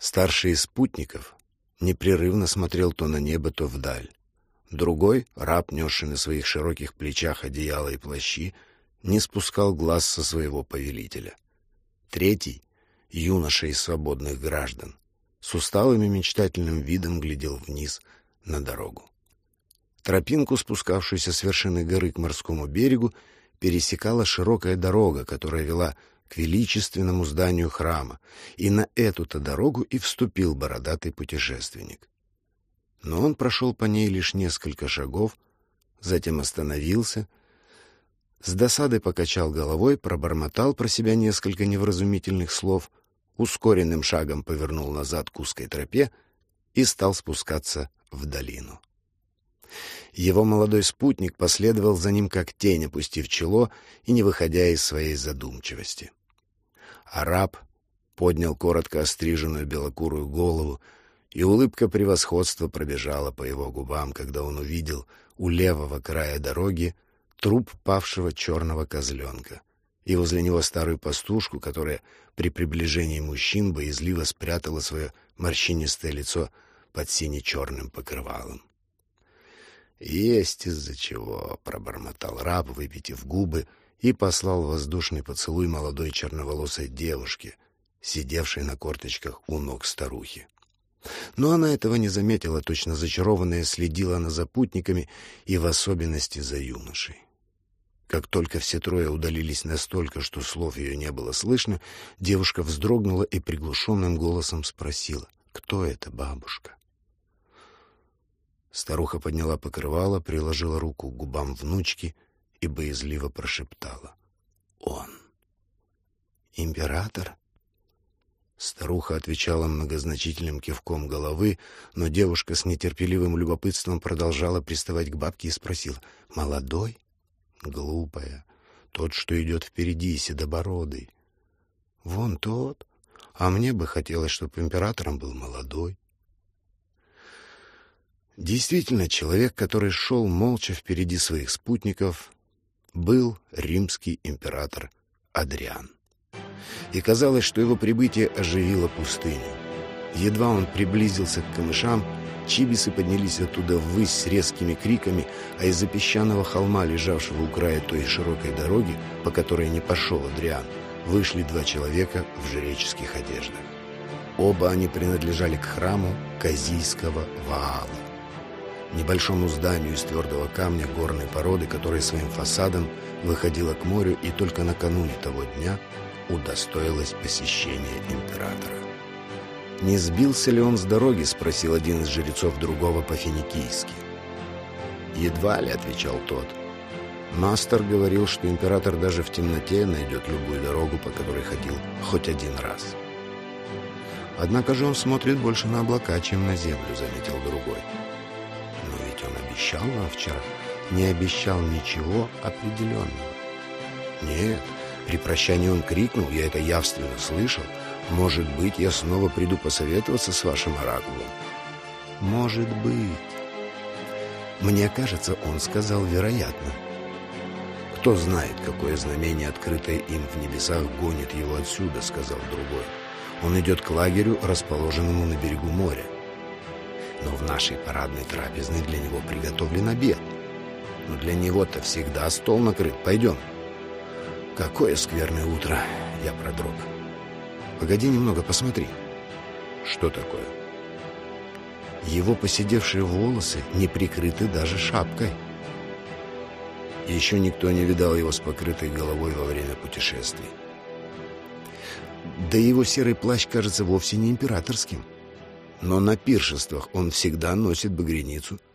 Старший из спутников непрерывно смотрел то на небо, то вдаль. Другой, раб, несший на своих широких плечах одеяла и плащи, не спускал глаз со своего повелителя. Третий, юноша из свободных граждан, с усталым и мечтательным видом глядел вниз на дорогу. Тропинку, спускавшуюся с вершины горы к морскому берегу, пересекала широкая дорога, которая вела к величественному зданию храма, и на эту-то дорогу и вступил бородатый путешественник. Но он прошел по ней лишь несколько шагов, затем остановился, с досадой покачал головой, пробормотал про себя несколько невразумительных слов, ускоренным шагом повернул назад к узкой тропе и стал спускаться в долину. Его молодой спутник последовал за ним как тень, опустив чело и не выходя из своей задумчивости. Араб поднял коротко остриженную белокурую голову, и улыбка превосходства пробежала по его губам, когда он увидел у левого края дороги труп павшего черного козленка и возле него старую пастушку, которая при приближении мужчин боязливо спрятала свое морщинистое лицо под сине-черным покрывалом. «Есть из-за чего», — пробормотал раб, выпитив губы, и послал воздушный поцелуй молодой черноволосой девушке, сидевшей на корточках у ног старухи. Но она этого не заметила, точно зачарованная следила она за путниками и в особенности за юношей. Как только все трое удалились настолько, что слов ее не было слышно, девушка вздрогнула и приглушенным голосом спросила: «Кто это, бабушка?» Старуха подняла покрывало, приложила руку к губам внучки и боязливо прошептала: «Он». «Император?» Старуха отвечала многозначительным кивком головы, но девушка с нетерпеливым любопытством продолжала приставать к бабке и спросила: «Молодой?» «Глупая. Тот, что идет впереди, седобородый». «Вон тот. А мне бы хотелось, чтобы императором был молодой». Действительно, человек, который шел молча впереди своих спутников, был римский император Адриан. И казалось, что его прибытие оживило пустыню. Едва он приблизился к камышам, чибисы поднялись оттуда ввысь с резкими криками, а из-за песчаного холма, лежавшего у края той широкой дороги, по которой не пошел Адриан, вышли два человека в жреческих одеждах. Оба они принадлежали к храму Казийского Ваала, небольшому зданию из твердого камня горной породы, которое своим фасадом выходило к морю и только накануне того дня удостоилось посещения императора. «Не сбился ли он с дороги?» — спросил один из жрецов другого по-финикийски. «Едва ли», — отвечал тот. «Мастер говорил, что император даже в темноте найдет любую дорогу, по которой ходил хоть один раз». «Однако же он смотрит больше на облака, чем на землю», — заметил другой. «Но ведь он обещал нам вчера». «Не обещал ничего определенного». «Нет, при прощании он крикнул, я это явственно слышал: может быть, я снова приду посоветоваться с вашим оракулом». «Может быть». «Мне кажется, он сказал вероятно». «Кто знает, какое знамение, открытое им в небесах, гонит его отсюда», — сказал другой. «Он идет к лагерю, расположенному на берегу моря. Но в нашей парадной трапезной для него приготовлен обед. Но для него-то всегда стол накрыт. Пойдем». «Какое скверное утро!» — я продрог. «Погоди немного, посмотри». «Что такое?» Его поседевшие волосы не прикрыты даже шапкой. Еще никто не видал его с покрытой головой во время путешествий. Да его серый плащ кажется вовсе не императорским. Но на пиршествах он всегда носит багряницу.